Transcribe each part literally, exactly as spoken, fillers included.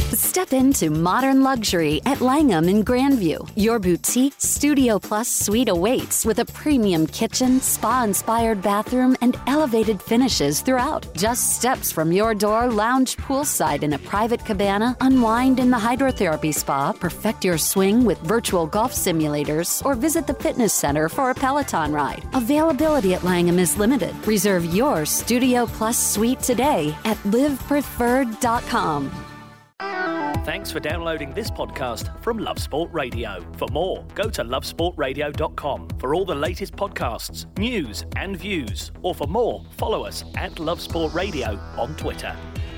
Step into modern luxury at Langham in Grandview. Your boutique Studio Plus suite awaits with a premium kitchen, spa-inspired bathroom, and elevated finishes throughout. Just steps from your door, lounge poolside in a private cabana, unwind in the hydrotherapy spa, perfect your swing with virtual golf simulators, or visit the fitness center for a Peloton ride. Availability at Langham is limited. Reserve your Studio Plus suite today at live preferred dot com. Thanks for downloading this podcast from Love Sport Radio. For more, go to love sport radio dot com for all the latest podcasts, news and views. Or for more, follow us at Love Sport Radio on Twitter.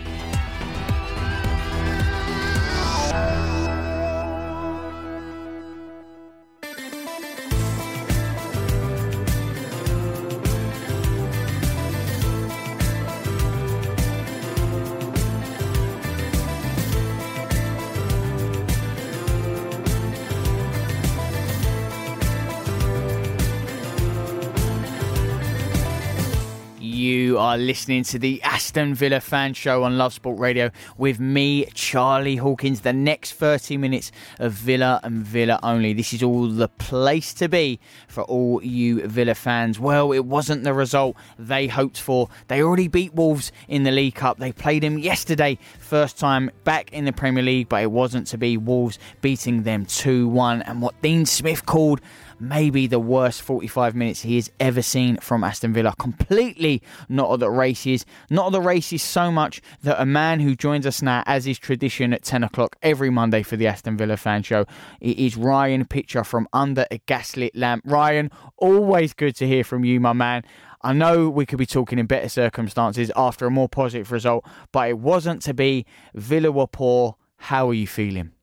You are listening to the Aston Villa Fan Show on Love Sport Radio with me, Charlie Hawkins. The next thirty minutes of Villa and Villa only. This is all the place to be for all you Villa fans. Well, it wasn't the result they hoped for. They already beat Wolves in the League Cup. They played them yesterday, first time back in the Premier League, but it wasn't to be. Wolves beating them two one. And what Dean Smith called maybe the worst forty-five minutes he has ever seen from Aston Villa. Completely not at the races. Not at the races so much that a man who joins us now, as is tradition, at ten o'clock every Monday for the Aston Villa Fan Show, it is Ryan Pitcher from Under a Gaslit Lamp. Ryan, always good to hear from you, my man. I know we could be talking in better circumstances after a more positive result, but it wasn't to be. Villa were poor. How are you feeling?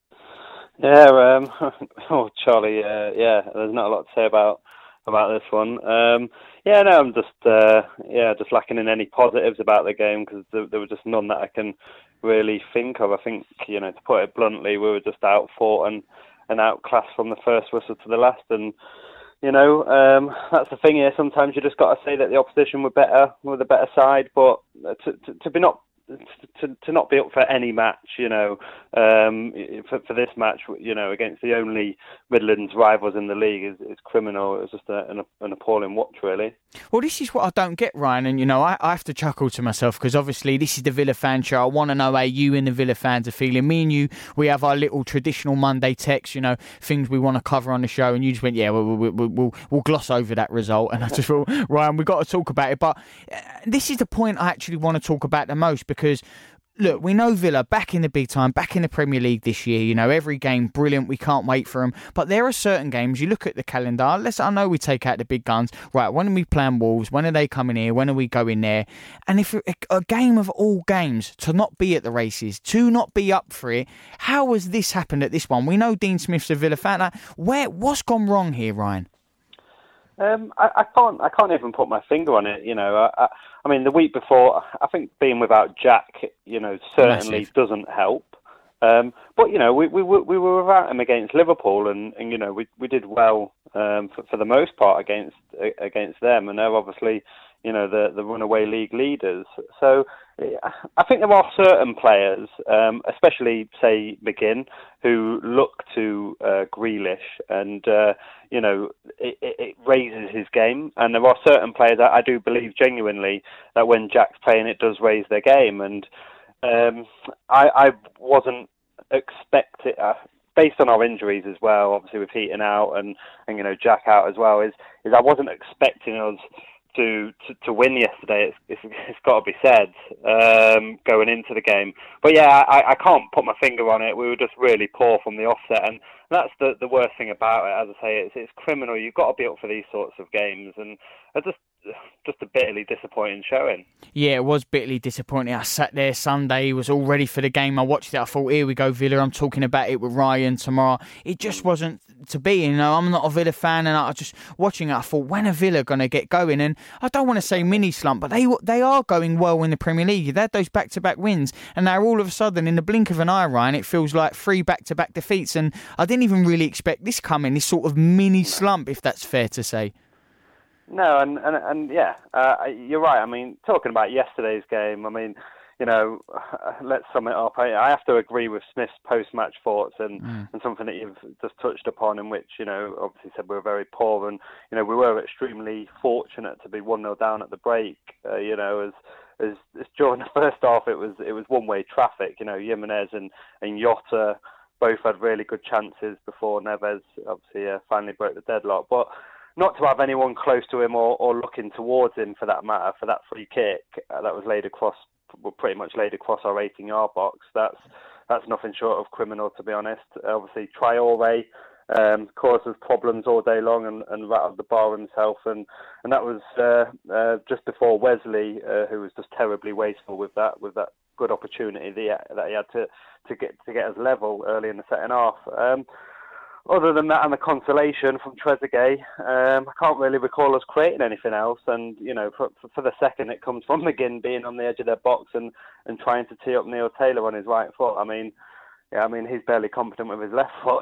Yeah, um, oh, Charlie, uh, yeah, there's not a lot to say about about this one. Um, yeah, no, I'm just, uh, yeah, just lacking in any positives about the game because there, there were just none that I can really think of. I think, you know, to put it bluntly, we were just outfought and, and outclassed from the first whistle to the last. And, you know, um, that's the thing here. Sometimes you just got to say that the opposition were better, were the better side, but to, to, to be not To, to not be up for any match, you know, um, for, for this match, you know, against the only Midlands rivals in the league is, is criminal. It was just a, an, an appalling watch, really. Well, this is what I don't get, Ryan, and, you know, I, I have to chuckle to myself because obviously this is the Villa Fan Show. I want to know how you and the Villa fans are feeling. Me and you, we have our little traditional Monday text, you know, things we want to cover on the show, and you just went, yeah, we'll, we'll, we'll, we'll gloss over that result, and I just thought, Ryan, we've got to talk about it. But this is the point I actually want to talk about the most because, look, we know Villa back in the big time, back in the Premier League this year. You know, every game brilliant. We can't wait for them. But there are certain games. You look at the calendar. Let's. I know we take out the big guns. Right? When are we playing Wolves? When are they coming here? When are we going there? And if a, a game of all games to not be at the races, to not be up for it, how has this happened at this one? We know Dean Smith's a Villa fan. Like, where? What's gone wrong here, Ryan? Um, I, I can't. I can't even put my finger on it. You know, I, I, I mean, the week before, I think being without Jack, you know, certainly Massive. doesn't help. Um, but you know, we we we were without him against Liverpool, and, and you know, we we did well um, for, for the most part against against them, and they're obviously, you know, the the runaway league leaders. So I think there are certain players, um, especially say McGinn, who look to uh, Grealish, and uh, you know, it, it raises his game. And there are certain players I, I do believe genuinely that when Jack's playing, it does raise their game. And um, I, I wasn't expecting, uh, based on our injuries as well, obviously with Heaton out and, and you know, Jack out as well, is is I wasn't expecting us To, to to win yesterday. It's it's, it's got to be said um, going into the game. But yeah, I, I can't put my finger on it. We were just really poor from the offset, and that's the the worst thing about it. As I say, it's it's criminal. You've got to be up for these sorts of games, and I just just a bitterly disappointing showing. Yeah, it was bitterly disappointing. I sat there Sunday, was all ready for the game. I watched it. I thought, here we go, Villa. I'm talking about it with Ryan tomorrow. It just wasn't to be. You know, I'm not a Villa fan, and I just watching it, I thought, when are Villa going to get going? And I don't want to say mini slump, but they they are going well in the Premier League. They had those back-to-back wins, and now all of a sudden, in the blink of an eye, Ryan, it feels like three back-to-back defeats. And I didn't even really expect this coming, this sort of mini slump, if that's fair to say. No, and and, and yeah, uh, you're right. I mean, talking about yesterday's game, I mean, you know, let's sum it up. I, I have to agree with Smith's post-match thoughts and, mm. and something that you've just touched upon, in which, you know, obviously said we were very poor, and, you know, we were extremely fortunate to be one nil down at the break. Uh, you know, as, as as during the first half, it was it was one-way traffic. You know, Jimenez and and Jota both had really good chances before Neves obviously uh, finally broke the deadlock, but not to have anyone close to him or, or looking towards him, for that matter, for that free kick uh, that was laid across, pretty much laid across our eighteen-yard box. That's that's nothing short of criminal, to be honest. Obviously, Traoré um, causes problems all day long and, and rattled the bar himself, and and that was uh, uh, just before Wesley, uh, who was just terribly wasteful with that with that good opportunity that he had, that he had to, to get to get us level early in the second half. Um, Other than that, and the consolation from Trezeguet, um, I can't really recall us creating anything else. And, you know, for, for the second, it comes from McGinn being on the edge of their box and, and trying to tee up Neil Taylor on his right foot. I mean, yeah, I mean, he's barely competent with his left foot.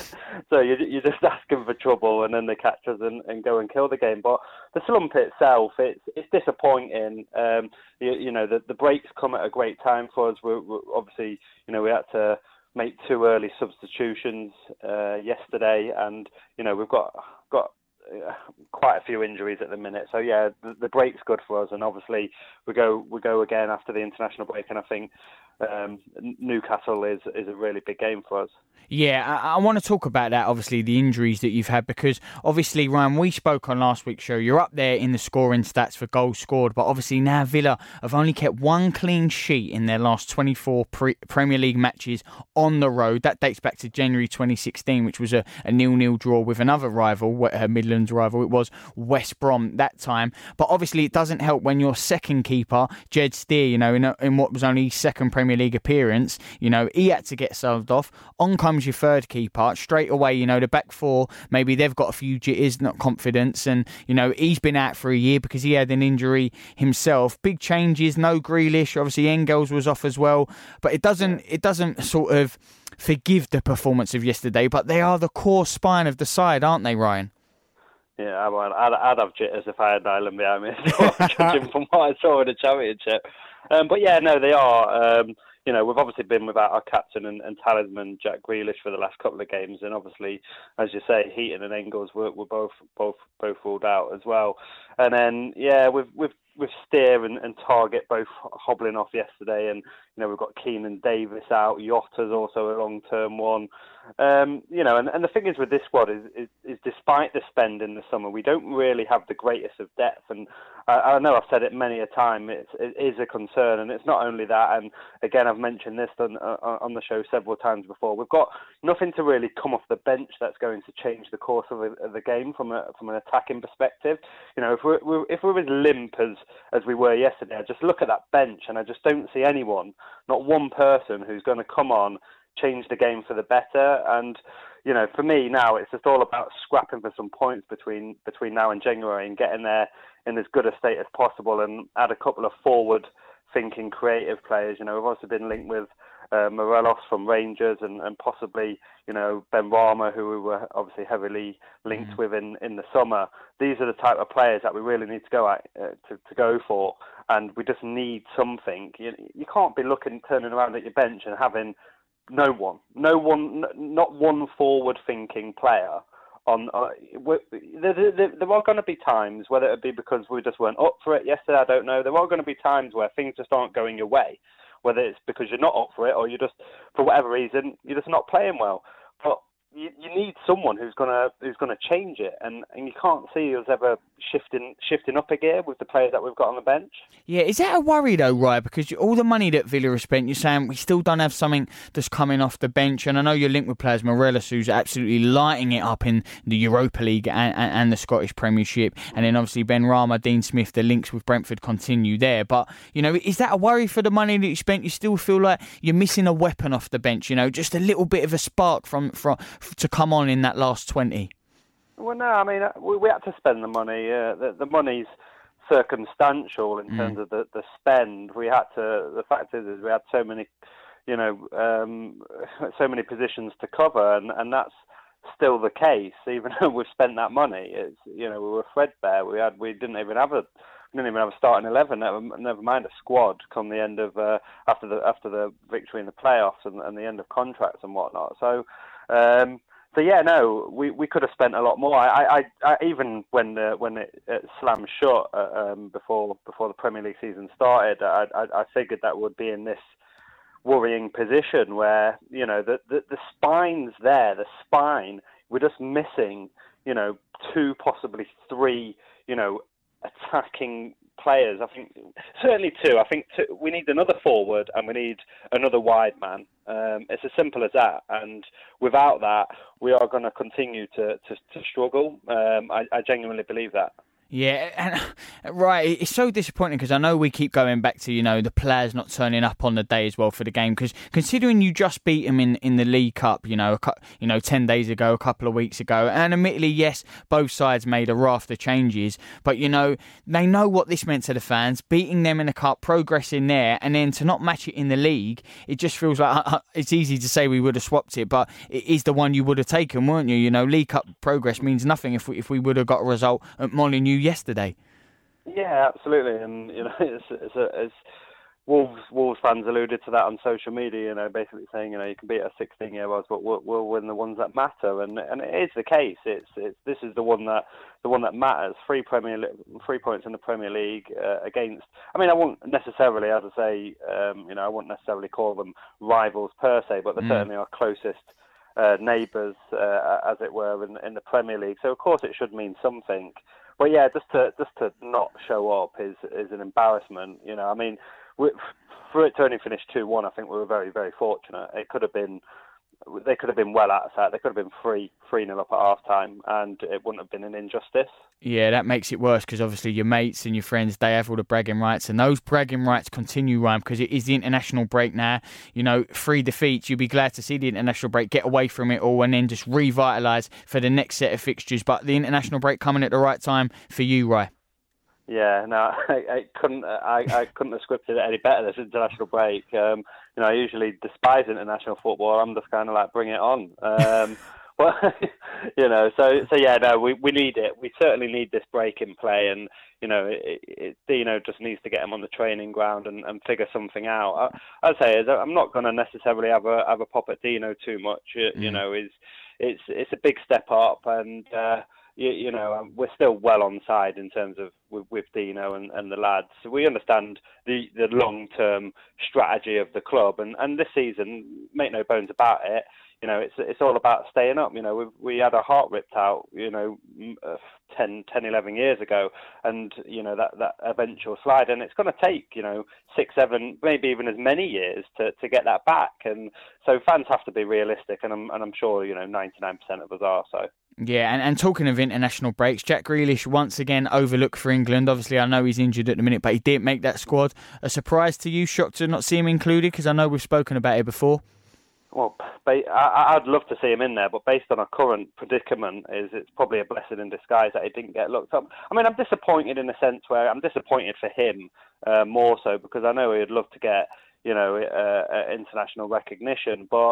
So you, you're just asking for trouble, and then they catch us and, and go and kill the game. But the slump itself, it's it's disappointing. Um, you, you know, the, the breaks come at a great time for us. We're, we're obviously, you know, we had to make two early substitutions uh, yesterday, and you know we've got got uh, quite a few injuries at the minute. So yeah, the, the break's good for us, and obviously we go we go again after the international break, and I think um, Newcastle is is a really big game for us. Yeah, I, I want to talk about that, obviously, the injuries that you've had, because obviously, Ryan, we spoke on last week's show, you're up there in the scoring stats for goals scored, but obviously now Villa have only kept one clean sheet in their last twenty-four pre- Premier League matches on the road. That dates back to January twenty sixteen, which was a, a nil-nil draw with another rival, a Midlands rival. It was West Brom that time. But obviously it doesn't help when your second keeper, Jed Steer, you know, in, a, in what was only his second Premier League appearance, you know, he had to get subbed off. On comes your third keeper straight away. You know, the back four, maybe they've got a few jitters, not confidence, and you know he's been out for a year because he had an injury himself. Big changes, no Grealish, obviously Engels was off as well, but it doesn't it doesn't sort of forgive the performance of yesterday. But they are the core spine of the side, aren't they, Ryan? Yeah, well, I'd, I'd have jitters if I had Ireland behind me, judging from what I saw in the Championship. Um, but yeah, no, they are. Um, You know, we've obviously been without our captain and, and talisman, Jack Grealish, for the last couple of games, and obviously, as you say, Heaton and Engels were, were both both both ruled out as well. And then, yeah, with with with Steer and, and Target both hobbling off yesterday, and you know we've got Keenan Davis out. Jota's also a long-term one. Um, you know, and, and the thing is with this squad is, is is despite the spend in the summer, we don't really have the greatest of depth. And I, I know I've said it many a time. It's, it is a concern, and it's not only that. And again, I've mentioned this on on the show several times before. We've got nothing to really come off the bench that's going to change the course of, a, of the game from a from an attacking perspective. You know, if we're, we're if we're as limp as as we were yesterday, I just look at that bench and I just don't see anyone, not one person, who's going to come on, change the game for the better. And you know, for me now, it's just all about scrapping for some points between between now and January and getting there in as good a state as possible, and add a couple of forward-thinking, creative players. You know, we've also been linked with uh, Morelos from Rangers, and, and possibly, you know, Ben Rama, who we were obviously heavily linked mm-hmm. with in, in the summer. These are the type of players that we really need to go at, uh, to, to go for, and we just need something. You, you can't be looking, turning around at your bench and having no one, no one, not one forward-thinking player. On, uh, there, there, there are going to be times, whether it be because we just weren't up for it yesterday, I don't know. There are going to be times where things just aren't going your way, whether it's because you're not up for it or you're just, for whatever reason, you're just not playing well. But you, you need someone who's gonna who's gonna change it, and, and you can't see us ever shifting shifting up a gear with the players that we've got on the bench. Yeah, is that a worry though, Ryan? Because all the money that Villa has spent, you're saying we still don't have something that's coming off the bench, and I know you're linked with players, Morelos, who's absolutely lighting it up in the Europa League and, and, and the Scottish Premiership, and then obviously Ben Rama, Dean Smith, the links with Brentford continue there. But you know, is that a worry for the money that you spent? You still feel like you're missing a weapon off the bench, you know, just a little bit of a spark from from to come on in that last twenty? Well, no, I mean, we, we had to spend the money. Uh, the, the money's circumstantial in mm. terms of the, the spend. We had to. The fact is, is we had so many, you know, um, so many positions to cover, and, and that's still the case. Even though we've spent that money, it's, you know, we were threadbare. We had, we didn't even have a we didn't even have a starting eleven. Never, never mind a squad. Come the end of uh, after the after the victory in the playoffs and, and the end of contracts and whatnot. So. Um, So yeah, no, we, we could have spent a lot more. I, I, I even when the, when it, it slammed shut uh, um, before before the Premier League season started, I, I, I figured that would be in this worrying position where you know the, the the spine's there, the spine. We're just missing, you know, two, possibly three, you know, attacking players. I think certainly two. I think two, we need another forward and we need another wide man. Um, it's as simple as that. And without that, we are going to continue to, to, to struggle. Um, I, I genuinely believe that. Yeah, and right, it's so disappointing because I know we keep going back to, you know, the players not turning up on the day as well for the game, because considering you just beat them in, in the League Cup, you know, a, you know, ten days ago, a couple of weeks ago, and admittedly, yes, both sides made a raft of changes, but, you know, they know what this meant to the fans, beating them in the Cup, progressing there, and then to not match it in the League, it just feels like, uh, it's easy to say we would have swapped it, but it is the one you would have taken, weren't you? You know, League Cup progress means nothing if we, if we would have got a result at Molineux yesterday. Yeah, absolutely, and you know, it's, it's, a, it's Wolves Wolves fans alluded to that on social media. You know, basically saying, you know, you can beat our sixteen-year-olds, but we'll, we'll win the ones that matter, and and it is the case. It's it's this is the one that the one that matters. Three Premier three points in the Premier League uh, against. I mean, I won't necessarily, as I say, um, you know, I won't necessarily call them rivals per se, but they're mm. certainly our closest uh, neighbours, uh, as it were, in, in the Premier League. So of course it should mean something. But yeah, just to just to not show up is is an embarrassment. You know, I mean, we, for it to only finish two one, I think we were very very fortunate. It could have been, they could have been well out of sight. They could have been three three nil up at half time, and it wouldn't have been an injustice. Yeah, that makes it worse because obviously your mates and your friends, they have all the bragging rights, and those bragging rights continue, Ryan, because it is the international break now. You know, three defeats, you'd be glad to see the international break get away from it all and then just revitalise for the next set of fixtures. But the international break coming at the right time for you, Ryan. Yeah, no, I, I couldn't. I, I couldn't have scripted it any better. This international break. Um, you know, I usually despise international football. I'm just kind of like, bring it on. Um, Well, you know, so so yeah, no, we, we need it. We certainly need this break in play, and you know, it, it, Dino just needs to get him on the training ground and, and figure something out. I, I'd say I'm not going to necessarily have a have a pop at Dino too much. You, mm. you know, is it's it's a big step up, and uh, you, you know, we're still well on side in terms of with, with Dino and, and the lads. So we understand the the long term strategy of the club, and, and this season, make no bones about it. You know, it's it's all about staying up. You know, we we had our heart ripped out, you know, ten, ten, eleven years ago, and you know that, that eventual slide, and it's going to take, you know, six, seven, maybe even as many years to, to get that back. And so fans have to be realistic, and I'm and I'm sure, you know, ninety-nine percent of us are. So. Yeah, and, and talking of international breaks, Jack Grealish once again overlooked for England. Obviously, I know he's injured at the minute, but he didn't make that squad. A surprise to you? Shocked to not see him included? Because I know we've spoken about it before. Well, I'd love to see him in there, but based on our current predicament, is it's probably a blessing in disguise that he didn't get looked up. I mean, I'm disappointed in a sense where I'm disappointed for him uh, more so because I know he'd love to get, you know, uh, international recognition, but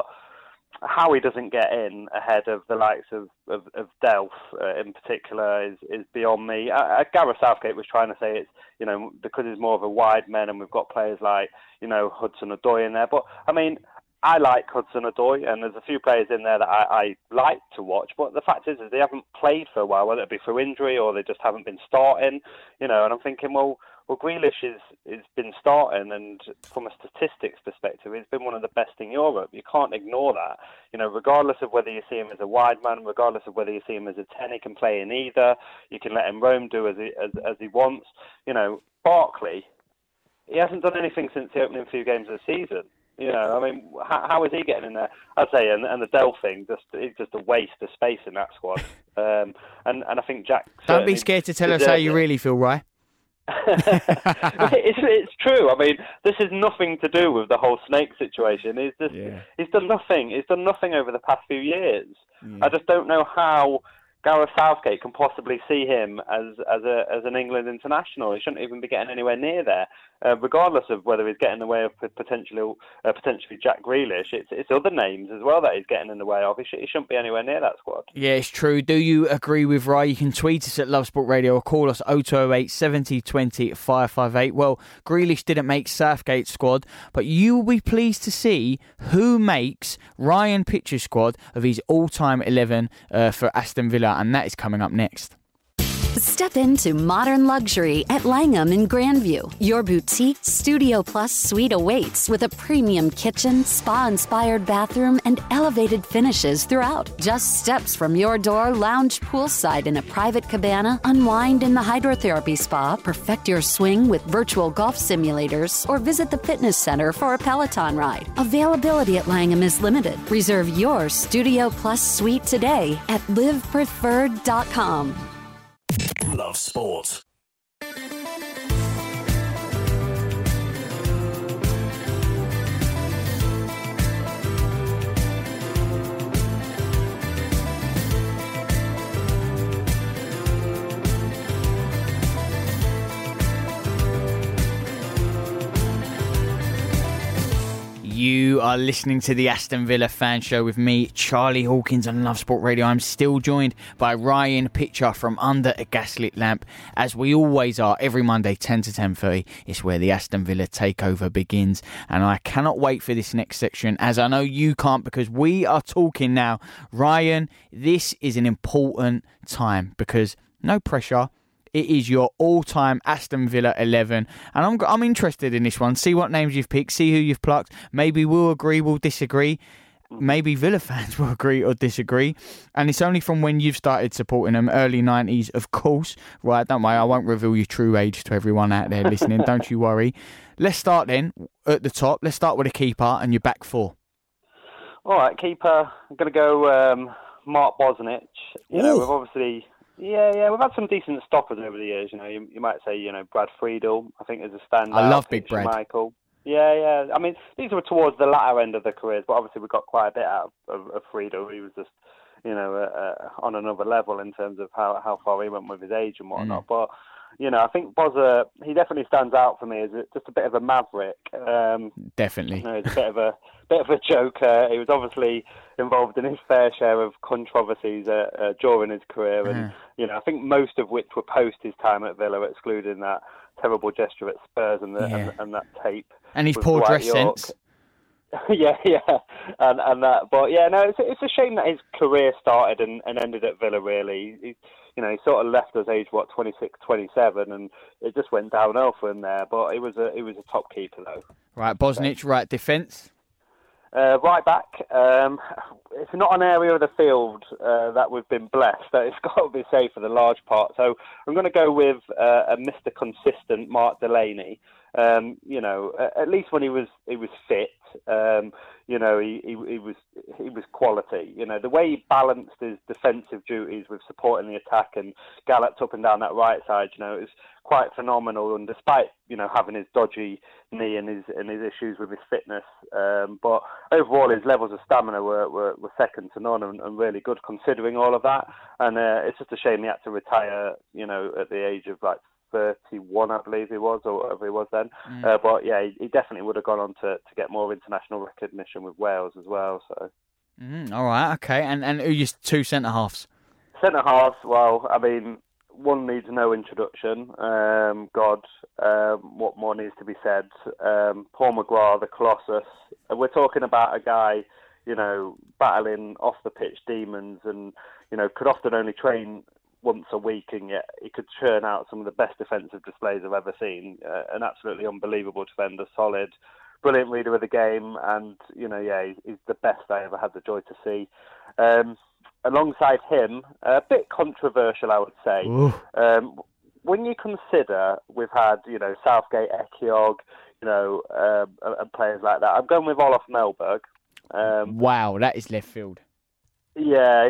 how he doesn't get in ahead of the likes of of, of Delph uh, in particular is, is beyond me. Uh, Gareth Southgate was trying to say it's, you know, because he's more of a wide man and we've got players like, you know, Hudson-Odoi in there, but I mean. I like Hudson-Odoi, and there's a few players in there that I, I like to watch, but the fact is, is they haven't played for a while, whether it be through injury or they just haven't been starting, you know, and I'm thinking, well, well Grealish is, is been starting, and from a statistics perspective, he's been one of the best in Europe. You can't ignore that. You know, regardless of whether you see him as a wide man, regardless of whether you see him as a ten, he can play in either. You can let him roam, do as he, as, as he wants. You know, Barkley, he hasn't done anything since the opening few games of the season. You know, I mean, how, how is he getting in there? I'd say, and, and the Delph thing, just it's just a waste of space in that squad. Um, and, and I think Jack... Don't be scared to tell us how you it. really feel, Rye. it's, it's true. I mean, this is nothing to do with the whole Snake situation. He's just, yeah. he's done nothing. He's done nothing over the past few years. Yeah. I just don't know how Gareth Southgate can possibly see him as as a as an England international. He shouldn't even be getting anywhere near there, uh, regardless of whether he's getting in the way of potentially uh, potentially Jack Grealish. It's it's other names as well that he's getting in the way of. He, sh- he shouldn't be anywhere near that squad. Yeah, it's true. Do you agree with Ry? You can tweet us at Love Sport Radio or call us oh two oh eight, seven oh two oh, five five eight. Well, Grealish didn't make Southgate's squad, but you will be pleased to see who makes Ryan Pitcher's squad of his all-time eleven uh, for Aston Villa, and that is coming up next. Step into modern luxury at Langham in Grandview. Your boutique Studio Plus suite awaits with a premium kitchen, spa-inspired bathroom, and elevated finishes throughout. Just steps from your door, lounge poolside in a private cabana, unwind in the hydrotherapy spa, perfect your swing with virtual golf simulators, or visit the fitness center for a Peloton ride. Availability at Langham is limited. Reserve your Studio Plus suite today at live preferred dot com. Love Sport. You are listening to the Aston Villa Fan Show with me, Charlie Hawkins on Love Sport Radio. I'm still joined by Ryan Pitcher from Under a Gaslit Lamp, as we always are every Monday, ten to ten thirty. It's where the Aston Villa takeover begins, and I cannot wait for this next section, as I know you can't, because we are talking now. Ryan, this is an important time because no pressure. It is your all-time Aston Villa eleven, and I'm I'm interested in this one. See what names you've picked, see who you've plucked. Maybe we'll agree, we'll disagree. Maybe Villa fans will agree or disagree. And it's only from when you've started supporting them, early nineties, of course. Right, don't worry, I won't reveal your true age to everyone out there listening. Don't you worry. Let's start then at the top. Let's start with a keeper and your back four. All right, keeper. I'm going to go um, Mark Bosnich. You Ooh. know, we've obviously... Yeah, yeah, we've had some decent stoppers over the years. You know, you, you might say, you know, Brad Friedel, I think, is a standout. I love Big Brad. Michael. Yeah, yeah. I mean, these were towards the latter end of their careers, but obviously we got quite a bit out of, of, of Friedel. He was just, you know, uh, uh, on another level in terms of how, how far he went with his age and whatnot. Mm. But, you know, I think Bozza, he definitely stands out for me as just a bit of a maverick. Um, definitely. You know, he's a bit of a bit of a joker. He was obviously involved in his fair share of controversies uh, uh, during his career, and uh-huh. you know, I think most of which were post his time at Villa, excluding that terrible gesture at Spurs and, the, yeah. and, and that tape. And his poor Dwight dress York. sense. yeah, yeah, and and that. But yeah, no, it's it's a shame that his career started and, and ended at Villa. Really, he, you know, he sort of left us age what twenty-six, twenty-seven, and it just went downhill for him there. But he was a he was a top keeper though. Right, Bosnich, right defence. Uh, right back, um, it's not an area of the field uh, that we've been blessed. It's got to be safe for the large part. So I'm going to go with uh, a Mister Consistent, Mark Delaney. Um, you know, at least when he was he was fit, um, you know, he, he, he was he was quality. You know, the way he balanced his defensive duties with supporting the attack and galloped up and down that right side, you know, it was quite phenomenal. And despite, you know, having his dodgy knee and his and his issues with his fitness, um, but overall his levels of stamina were, were, were second to none and, and really good considering all of that. And uh, it's just a shame he had to retire, you know, at the age of like thirty-one, I believe he was, or whatever he was then. Mm. Uh, but yeah, he, he definitely would have gone on to, to get more international recognition with Wales as well. So, mm, all right, okay. And and who are your two centre halves? Centre halves. Well, I mean, one needs no introduction. Um, God, um, what more needs to be said? Um, Paul McGrath, the Colossus. We're talking about a guy, you know, battling off the pitch demons, and you know, could often only train once a week, and yet he could churn out some of the best defensive displays I've ever seen. Uh, an absolutely unbelievable defender, solid, brilliant reader of the game, and you know, yeah, he's, he's the best I ever had the joy to see. Um, alongside him, a bit controversial, I would say. Um, when you consider we've had, you know, Southgate, Ekiog, you know, um, and players like that, I'm going with Olof Mellberg. Um, wow, that is left field. Yeah.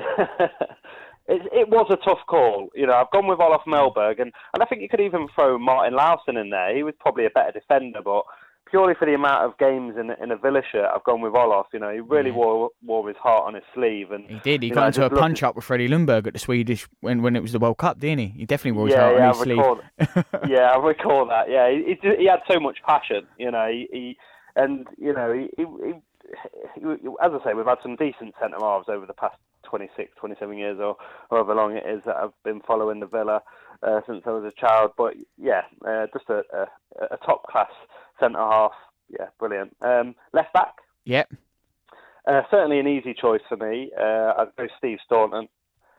It, it was a tough call. You know, I've gone with Olof Mellberg, and, and I think you could even throw Martin Laursen in there. He was probably a better defender, but purely for the amount of games in in a Villa shirt, I've gone with Olof. You know, he really yeah. wore wore his heart on his sleeve, and he did. He got know, into a looked... punch up with Freddie Ljungberg at the Swedish when when it was the World Cup, didn't he? He definitely wore his yeah, heart yeah, on his I sleeve. Recall, yeah, I recall that. Yeah, he, he had so much passion. You know, he, he and you know, he, he, he, he, as I say, we've had some decent centre halves over the past twenty-six, twenty-seven years or however long it is that I've been following the Villa uh, since I was a child. But yeah, uh, just a, a, a top class centre half. Yeah, brilliant. Um, left back. Yep. Uh, certainly an easy choice for me. Uh, I'd go Steve Staunton.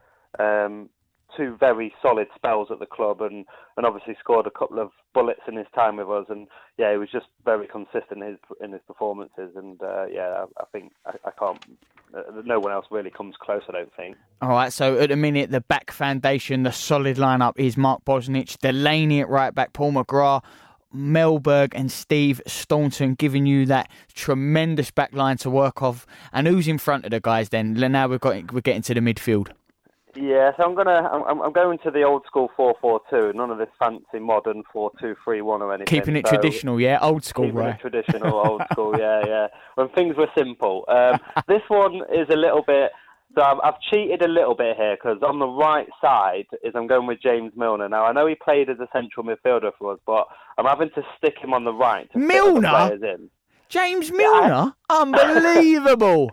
Um, two very solid spells at the club, and, and obviously scored a couple of bullets in his time with us. And yeah, he was just very consistent in his in his performances. And uh, yeah, I, I think I, I can't. Uh, no one else really comes close, I don't think. All right, so at the minute, the back foundation, the solid lineup is Mark Bosnich, Delaney at right back, Paul McGrath, Mellberg and Steve Staunton, giving you that tremendous back line to work off. And who's in front of the guys then? Now we've got we're getting to the midfield. Yeah, so I'm gonna I'm, I'm going to the old school four four two. None of this fancy modern four two three one or anything. Keeping it so traditional, yeah, old school, keeping right? It traditional, old school, yeah, yeah. When things were simple. Um, this one is a little bit. So I've, I've cheated a little bit here because on the right side is I'm going with James Milner. Now I know he played as a central midfielder for us, but I'm having to stick him on the right to Milner? fit the players in. James Milner, yeah, I... unbelievable.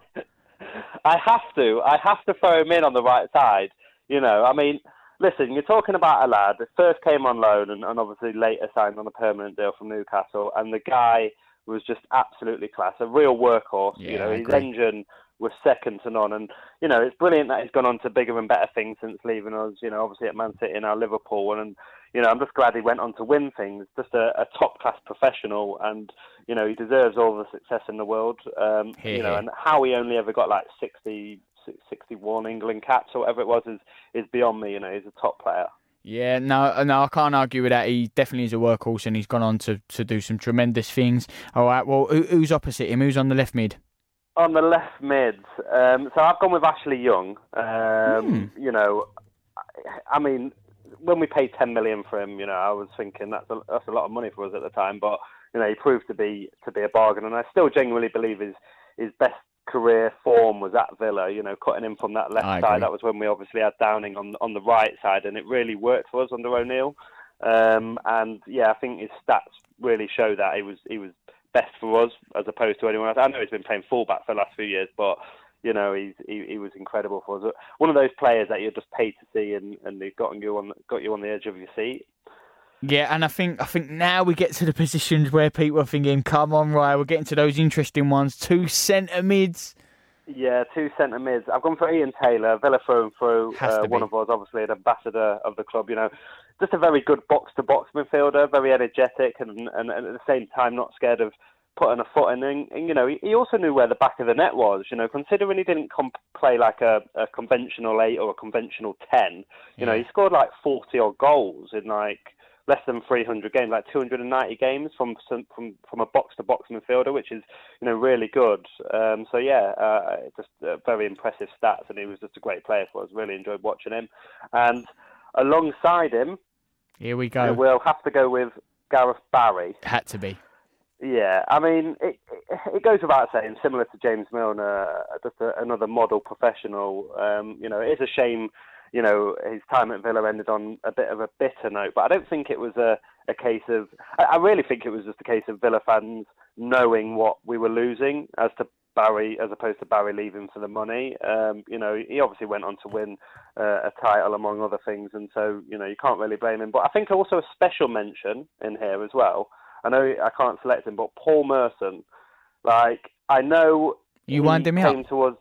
I have to. I have to throw him in on the right side. You know, I mean, listen, you're talking about a lad that first came on loan and, and obviously later signed on a permanent deal from Newcastle, and the guy was just absolutely class, a real workhorse. Yeah, you know, I his agree. engine was second to none, and you know, it's brilliant that he's gone on to bigger and better things since leaving us. You know, obviously at Man City and now Liverpool, and, and you know, I'm just glad he went on to win things. Just a, a top class professional, and you know, he deserves all the success in the world. Um, Here, you know, here. and how he only ever got like sixty, sixty-one England caps or whatever it was is is beyond me. You know, he's a top player. Yeah, no, no, I can't argue with that. He definitely is a workhorse, and he's gone on to, to do some tremendous things. All right, well, who, who's opposite him? Who's on the left mid? On the left mid, um, so I've gone with Ashley Young. Um, mm. You know, I mean, when we paid ten million for him, you know, I was thinking that's a, that's a lot of money for us at the time. But you know, he proved to be to be a bargain, and I still genuinely believe his his best career form was at Villa. You know, cutting him from that left I side. agree. That was when we obviously had Downing on on the right side, and it really worked for us under O'Neill. Um, and yeah, I think his stats really show that he was he was. best for us as opposed to anyone else. I know he's been playing fullback for the last few years, but you know he's he, he was incredible for us. One of those players that you're just paid to see, and and they've gotten you on got you on the edge of your seat. Yeah, and I think I think now we get to the positions where people are thinking, "Come on, Ryan, we're getting to those interesting ones." Two centre mids. Yeah, two centre mids. I've gone for Ian Taylor, Villa through and through. Has to Uh, be. one of us, obviously, an ambassador of the club. You know, just a very good box-to-box midfielder, very energetic, and, and, and at the same time not scared of putting a foot in. And, and you know, he, he also knew where the back of the net was. You know, considering he didn't comp- play like a, a conventional eight or a conventional ten. You know, Yeah. he scored like forty odd goals in like less than three hundred games, like two hundred ninety games from some, from from a box-to-box midfielder, which is, you know, really good. Um, so yeah, uh, just uh, very impressive stats, and he was just a great player for us. Really enjoyed watching him. And alongside him, Here we you go. know, we'll have to go with Gareth Barry. Had to be. Yeah, I mean, it, it, it goes without saying, similar to James Milner, just a, another model professional. Um, you know, it is a shame, you know, his time at Villa ended on a bit of a bitter note, but I don't think it was a, a case of, I, I really think it was just a case of Villa fans knowing what we were losing as to Barry, as opposed to Barry leaving for the money. Um, you know, he obviously went on to win uh, a title among other things, and so, you know, you can't really blame him. But I think also a special mention in here as well. I know I can't select him, but Paul Merson, like, I know You he wind him came up. to us.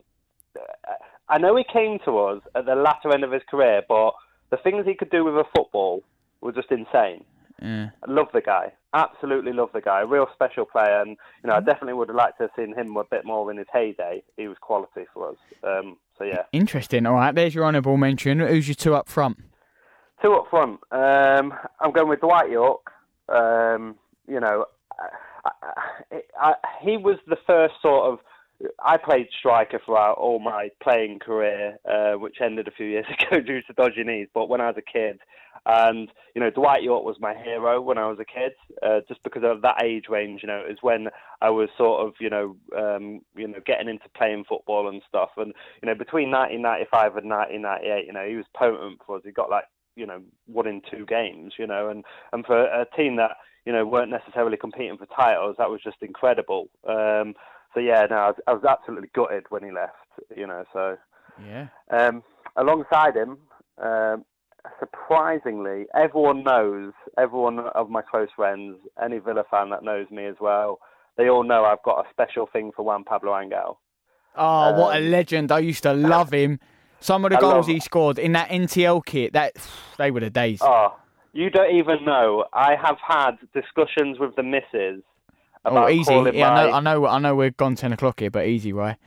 I know he came to us at the latter end of his career, but the things he could do with a football were just insane. Yeah. I love the guy. Absolutely love the guy. A real special player, and you know, I definitely would have liked to have seen him a bit more in his heyday. He was quality for us. Um, so yeah. Interesting. All right, there's your honourable mention. Who's your two up front? Two up front. Um, I'm going with Dwight York. Um, you know, I, I, I, he was the first sort of I played striker throughout all my playing career, uh, which ended a few years ago due to dodgy knees. But when I was a kid, and you know, Dwight Yorke was my hero when I was a kid, uh, just because of that age range. You know, is when I was sort of, you know, um, you know, getting into playing football and stuff. And you know, between nineteen ninety-five and nineteen ninety-eight, you know, he was potent for us. He got like, you know, one in two games. You know, and and for a team that, you know, weren't necessarily competing for titles, that was just incredible. Um, So yeah, no, I was, I was absolutely gutted when he left. You know, so yeah. Um, alongside him, um, surprisingly, everyone knows, everyone of my close friends, any Villa fan that knows me as well, they all know I've got a special thing for Juan Pablo Angel. Oh, um, what a Um, legend! I used to love him. Some of the I goals love- he scored in that N T L kit, that they were the days. Oh, you don't even know. I have had discussions with the missus. Oh, easy. calling Yeah, my... I know. I know. I know. We're gone ten o'clock here, but easy, right?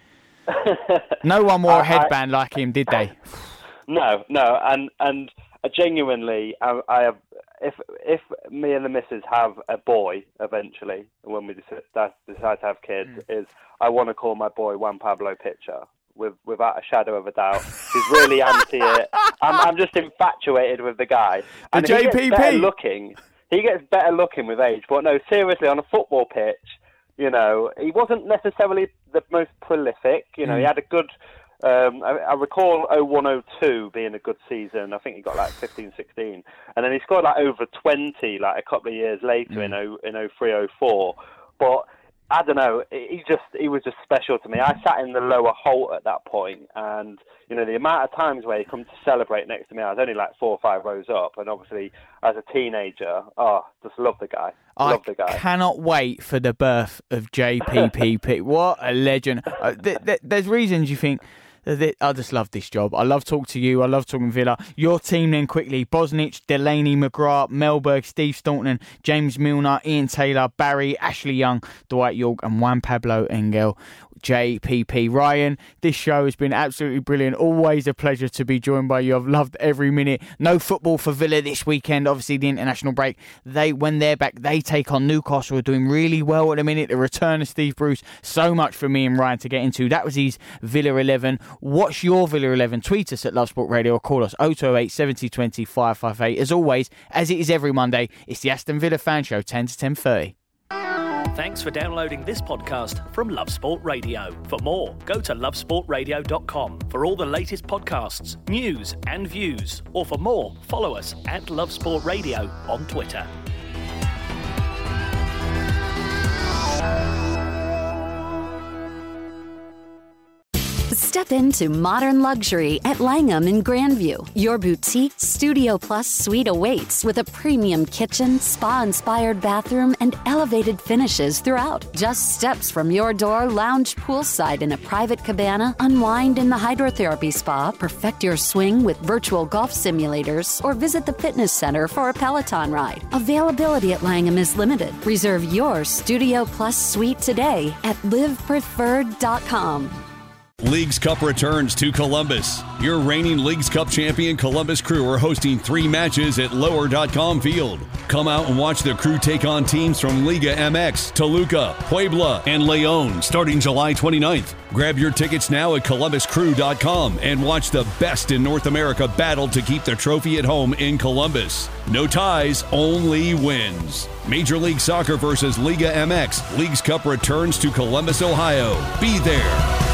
No one wore a I- headband like him, did they? No, no, and and genuinely, I, I have. If if me and the missus have a boy eventually, when we decide, decide to have kids, mm. is I want to call my boy Juan Pablo Pitcher, with without a shadow of a doubt. He's really anti it. I'm I'm just infatuated with the guy. The and J P P. He gets better looking. He gets better looking with age. But no, seriously, on a football pitch, you know, he wasn't necessarily the most prolific. You know, mm. he had a good. Um, I, I recall oh one oh two being a good season. I think he got like fifteen, sixteen. And then he scored like over twenty like a couple of years later mm. in, oh, in oh three, oh four. But I don't know, he just he was just special to me. I sat in the lower Holt at that point, and you know, the amount of times where he come to celebrate next to me, I was only like four or five rows up, and obviously as a teenager, oh, just love the guy. Love I the guy. cannot wait for the birth of J P P P. What a legend. Uh, th- th- there's reasons you think, I just love this job. I love talking to you. I love talking Villa. Your team then quickly. Bosnich, Delaney, McGrath, Mellberg, Steve Staunton, James Milner, Ian Taylor, Barry, Ashley Young, Dwight Yorke and Juan Pablo Angel. J P P. Ryan, this show has been absolutely brilliant. Always a pleasure to be joined by you. I've loved every minute. No football for Villa this weekend. Obviously, the international break. They, when they're back, they take on Newcastle, who are doing really well at the minute. The return of Steve Bruce. So much for me and Ryan to get into. That was his Villa eleven. What's your Villa eleven? Tweet us at Love Sport Radio or call us oh two oh eight, seven oh two oh, five five eight. As always, as it is every Monday, it's the Aston Villa Fan Show, ten to ten thirty. Thanks for downloading this podcast from Love Sport Radio. For more, go to love sport radio dot com for all the latest podcasts, news and views. Or for more, follow us at Love Sport Radio on Twitter. Step into modern luxury at Langham in Grandview. Your boutique Studio Plus suite awaits with a premium kitchen, spa-inspired bathroom, and elevated finishes throughout. Just steps from your door, lounge poolside in a private cabana, unwind in the hydrotherapy spa, perfect your swing with virtual golf simulators, or visit the fitness center for a Peloton ride. Availability at Langham is limited. Reserve your Studio Plus suite today at live preferred dot com. Leagues Cup returns to Columbus. Your reigning Leagues Cup champion Columbus Crew are hosting three matches at lower dot com Field. Come out and watch the Crew take on teams from Liga M X, Toluca, Puebla, and León starting July twenty-ninth. Grab your tickets now at columbus crew dot com and watch the best in North America battle to keep the trophy at home in Columbus. No ties, only wins. Major League Soccer versus Liga M X. Leagues Cup returns to Columbus, Ohio. Be there.